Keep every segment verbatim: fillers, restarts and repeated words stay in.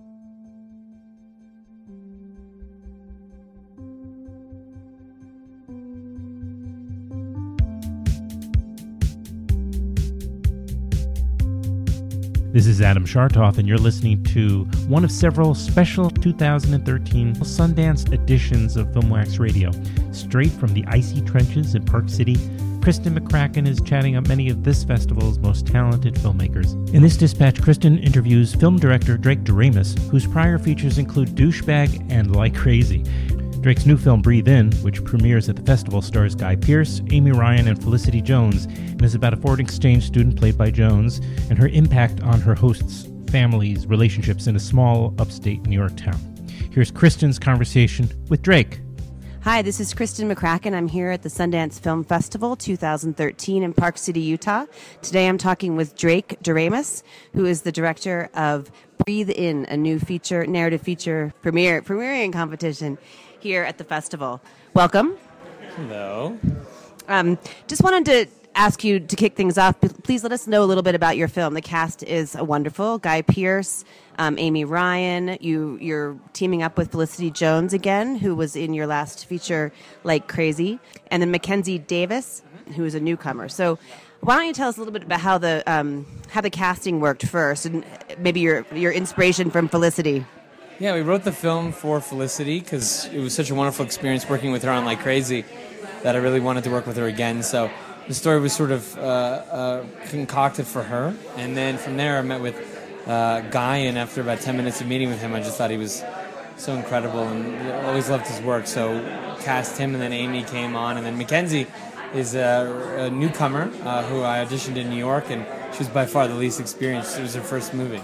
This is Adam Chartoff, and you're listening to one of several special two thousand thirteen Sundance editions of Filmwax Radio. Straight from the icy trenches in Park City, Kristen McCracken is chatting up many of this festival's most talented filmmakers. In this dispatch, Kristen interviews film director Drake Doremus, whose prior features include Douchebag and Like Crazy. Drake's new film, Breathe In, which premieres at the festival, stars Guy Pearce, Amy Ryan, and Felicity Jones, and is about a foreign exchange student played by Jones and her impact on her host's family's relationships in a small upstate New York town. Here's Kristen's conversation with Drake. Hi, this is Kristen McCracken. I'm here at the Sundance Film Festival two thousand thirteen in Park City, Utah. Today I'm talking with Drake Doremus, who is the director of Breathe In, a new feature, narrative feature premiere, premiering competition here at the festival. Welcome. Hello. Um, just wanted to ask you to kick things off. Please let us know a little bit about your film. The cast is wonderful. Guy Pearce, um, Amy Ryan. You, you're teaming up with Felicity Jones again, who was in your last feature, Like Crazy, and then Mackenzie Davis, who is a newcomer. So why don't you tell us a little bit about how the um, how the casting worked first, and maybe your your inspiration from Felicity. Yeah, we wrote the film for Felicity because it was such a wonderful experience working with her on Like Crazy that I really wanted to work with her again. So the story was sort of uh, uh, concocted for her. And then from there I met with uh, Guy, and after about ten minutes of meeting with him, I just thought he was so incredible and always loved his work. So cast him, and then Amy came on. And then Mackenzie is a, a newcomer uh, who I auditioned in New York, and she was by far the least experienced. It was her first movie.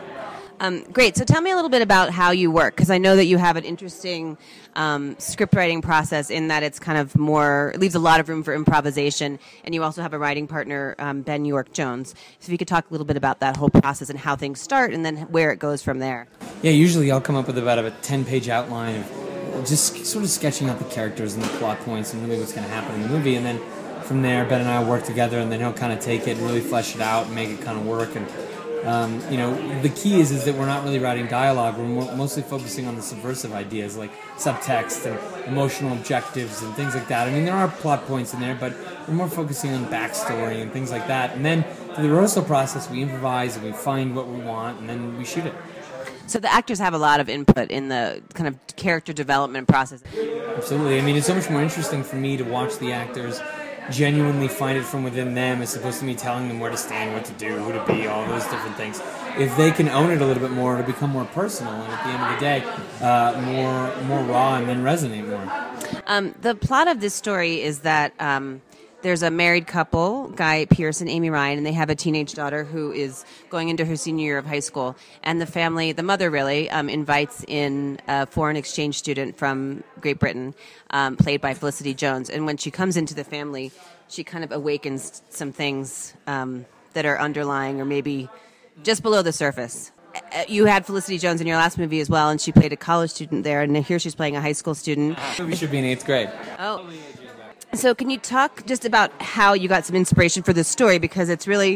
Um, great. So tell me a little bit about how you work, because I know that you have an interesting um, script writing process in that it's kind of more, it leaves a lot of room for improvisation, and you also have a writing partner, um, Ben York Jones. So if you could talk a little bit about that whole process and how things start and then where it goes from there. Yeah, usually I'll come up with about a ten-page outline of just sort of sketching out the characters and the plot points and really what's going to happen in the movie, and then from there Ben and I work together, and then he'll kind of take it and really flesh it out and make it kind of work. And Um, you know, the key is is that we're not really writing dialogue. We're mo- mostly focusing on the subversive ideas like subtext and emotional objectives and things like that. I mean, there are plot points in there, but we're more focusing on backstory and things like that. And then through the rehearsal process, we improvise and we find what we want, and then we shoot it. So the actors have a lot of input in the kind of character development process. Absolutely. I mean, it's so much more interesting for me to watch the actors genuinely find it from within them as opposed to me telling them where to stand, what to do, who to be, all those different things. If they can own it a little bit more, it'll become more personal, and at the end of the day, uh, more more raw and then resonate more. Um, the plot of this story is that um, there's a married couple, Guy Pearce and Amy Ryan, and they have a teenage daughter who is going into her senior year of high school. And the family, the mother really, um, invites in a foreign exchange student from Great Britain, um, played by Felicity Jones. And when she comes into the family, she kind of awakens some things um, that are underlying or maybe just below the surface. You had Felicity Jones in your last movie as well, and she played a college student there, and here she's playing a high school student. The movie should be in eighth grade. Oh. So can you talk just about how you got some inspiration for this story? Because it's really,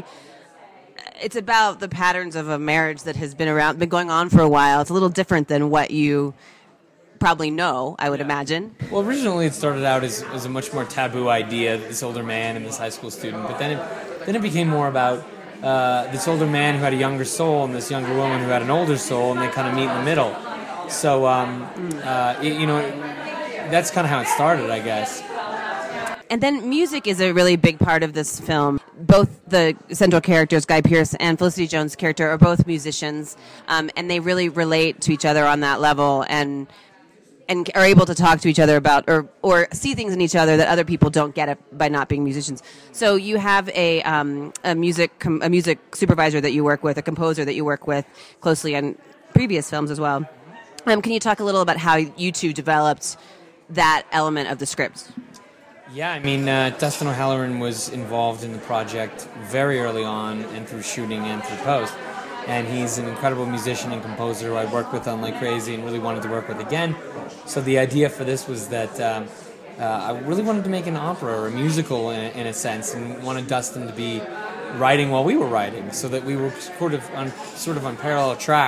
it's about the patterns of a marriage that has been around, been going on for a while. It's a little different than what you probably know, I would yeah. imagine. Well, originally it started out as, as a much more taboo idea, this older man and this high school student. But then it, then it became more about uh, this older man who had a younger soul and this younger woman who had an older soul, and they kind of meet in the middle. So, um, uh, it, you know, that's kind of how it started, I guess. And then music is a really big part of this film. Both the central characters, Guy Pearce and Felicity Jones' character, are both musicians, um, and they really relate to each other on that level, and and are able to talk to each other about or or see things in each other that other people don't get it by not being musicians. So you have a um, a music com- a music supervisor that you work with, a composer that you work with closely on previous films as well. Um, can you talk a little about how you two developed that element of the script? Yeah, I mean, uh, Dustin O'Halloran was involved in the project very early on and through shooting and through post. And he's an incredible musician and composer who I worked with on Like Crazy and really wanted to work with again. So the idea for this was that um, uh, I really wanted to make an opera or a musical in, in a sense, and wanted Dustin to be writing while we were writing, so that we were sort of on sort of on parallel tracks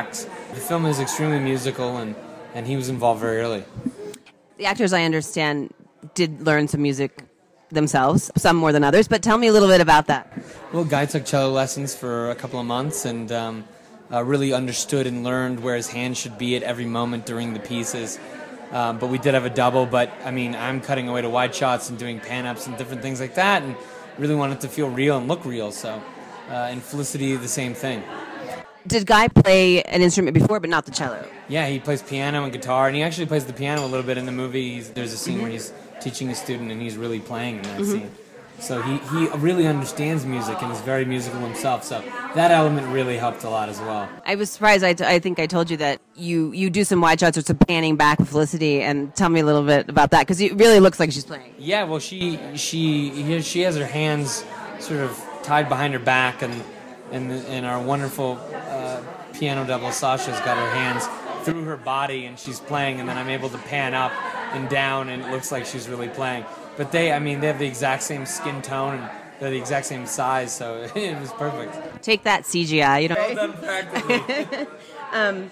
The film is extremely musical, and, and he was involved very early. The actors, I understand, did learn some music themselves, some more than others, but tell me a little bit about that. Well, Guy took cello lessons for a couple of months and um, uh, really understood and learned where his hands should be at every moment during the pieces. Um, but we did have a double, but I mean, I'm cutting away to wide shots and doing pan-ups and different things like that, and really wanted to feel real and look real, so. Uh, and Felicity, the same thing. Did Guy play an instrument before, but not the cello? Yeah, he plays piano and guitar, and he actually plays the piano a little bit in the movie. He's, there's a scene mm-hmm. where he's teaching a student, and he's really playing in that mm-hmm. scene. So he, he really understands music and is very musical himself, so that element really helped a lot as well. I was surprised. I, t- I think I told you that you, you do some wide shots or some panning back with Felicity, and tell me a little bit about that, because it really looks like she's playing. Yeah, well, she she she has her hands sort of tied behind her back, and and, and our wonderful uh, piano double, Sasha's got her hands through her body, and she's playing, and then I'm able to pan up and down, and it looks like she's really playing. But they, I mean, they have the exact same skin tone, and they're the exact same size, so it was perfect. Take that, C G I. You know. Well done, practically. um,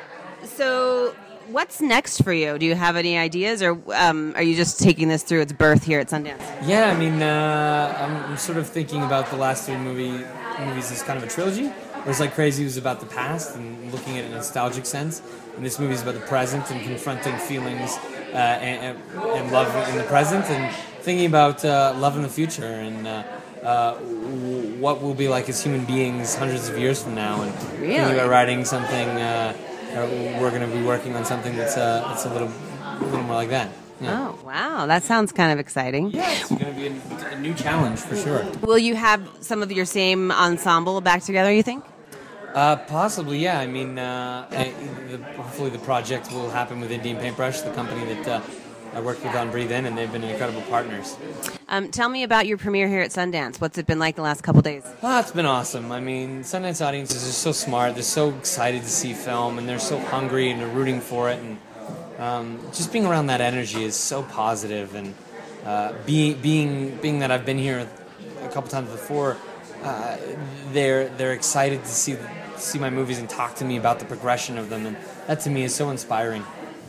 so, what's next for you? Do you have any ideas, or um, are you just taking this through its birth here at Sundance? Yeah, I mean, uh, I'm, I'm sort of thinking about the last three movie movies as kind of a trilogy. Whereas Like Crazy was about the past and looking at it in a nostalgic sense, and this movie is about the present and confronting feelings uh, and, and love in the present, and thinking about uh, love in the future, and uh, uh, what we'll be like as human beings hundreds of years from now, and really? thinking about writing something. Uh, we're going to be working on something that's uh, that's a little, a little more like that. Yeah. Oh, wow. That sounds kind of exciting. Yeah, it's going to be a, a new challenge for sure. Will you have some of your same ensemble back together, you think? Uh, possibly, yeah. I mean, uh, I, the, hopefully the project will happen with Indian Paintbrush, the company that uh, I worked with on Breathe In, and they've been incredible partners. Um, tell me about your premiere here at Sundance. What's it been like the last couple days? Oh, it's been awesome. I mean, Sundance audiences are so smart. They're so excited to see film, and they're so hungry, and they're rooting for it. And um, just being around that energy is so positive. And uh, being being being that I've been here a couple times before, uh, they're they're excited to see see my movies and talk to me about the progression of them, and that to me is so inspiring.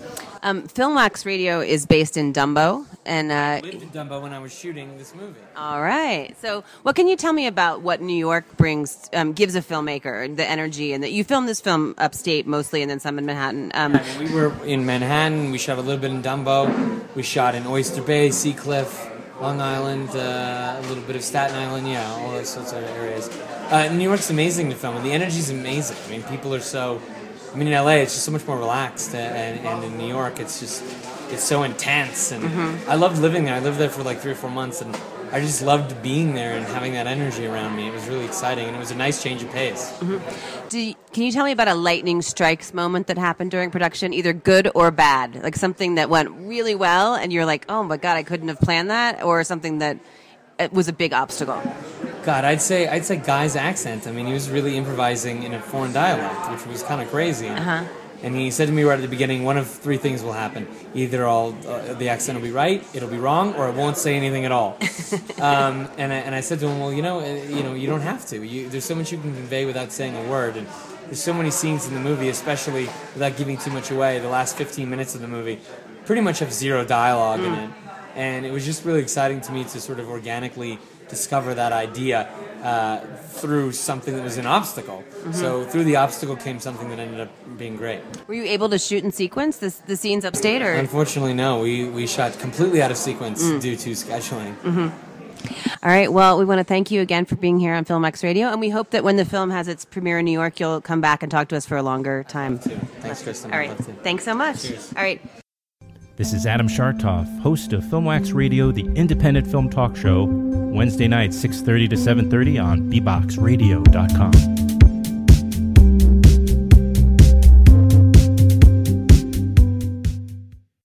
Um, Filmwax Radio is based in Dumbo, and uh, I lived in Dumbo when I was shooting this movie. All right. So, what can you tell me about what New York brings, um, gives a filmmaker, the energy, and that you filmed this film upstate mostly, and then some in Manhattan. Um, yeah, I mean, we were in Manhattan. We shot a little bit in Dumbo. We shot in Oyster Bay, Sea Cliff, Long Island, uh, a little bit of Staten Island. Yeah, all those sorts of areas. Uh, New York's amazing to film, and the energy's amazing. I mean, people are so. I mean, in L A, it's just so much more relaxed, and, and in New York, it's just, it's so intense, and mm-hmm. I loved living there. I lived there for like three or four months, and I just loved being there and having that energy around me. It was really exciting, and it was a nice change of pace. Mm-hmm. Do you, can you tell me about a lightning strikes moment that happened during production, either good or bad? Like something that went really well, and you're like, oh my God, I couldn't have planned that, or something that it was a big obstacle? God, I'd say I'd say Guy's accent. I mean, he was really improvising in a foreign dialect, which was kind of crazy. Uh-huh. And he said to me right at the beginning, one of three things will happen: either I'll uh, the accent will be right, it'll be wrong, or I won't say anything at all. um, and I, and I said to him, well, you know, uh, you know, you don't have to. You, there's so much you can convey without saying a word, and there's so many scenes in the movie, especially without giving too much away. The last fifteen minutes of the movie pretty much have zero dialogue mm. in it, and it was just really exciting to me to sort of organically discover that idea uh, through something that was an obstacle. Mm-hmm. So through the obstacle came something that ended up being great. Were you able to shoot in sequence, this, the scenes upstate? Or? Unfortunately, no. We, we shot completely out of sequence mm. due to scheduling. Mm-hmm. All right. Well, we want to thank you again for being here on Filmwax Radio, and we hope that when the film has its premiere in New York, you'll come back and talk to us for a longer time. Thanks, Kristen. All right. Thanks so much. Cheers. All right. This is Adam Chartoff, host of Filmwax Radio, the independent film talk show, Wednesday nights, six thirty to seven thirty on b box radio dot com.